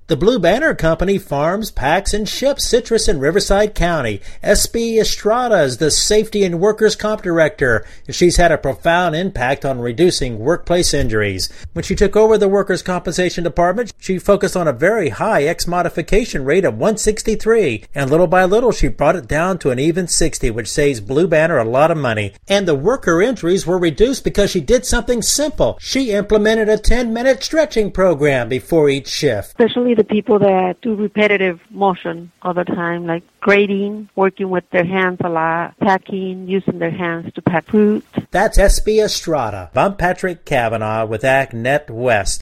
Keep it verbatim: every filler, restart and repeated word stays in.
The Blue Banner Company farms, packs, and ships citrus in Riverside County. S B Estrada is the Safety and Workers' Comp Director. She's had a profound impact on reducing workplace injuries. When she took over the Workers' Compensation Department, she focused on a very high X-modification rate of one sixty-three, and little by little she brought it down to an even sixty, which saves Blue Banner a lot of money. And the worker injuries were reduced because she did something simple. She implemented a ten-minute stretching program before each shift. Especially the people that do repetitive motion all the time, like grading, working with their hands a lot, packing, using their hands to pack fruit. That's S B Estrada. I'm Patrick Cavanaugh with ActNet West.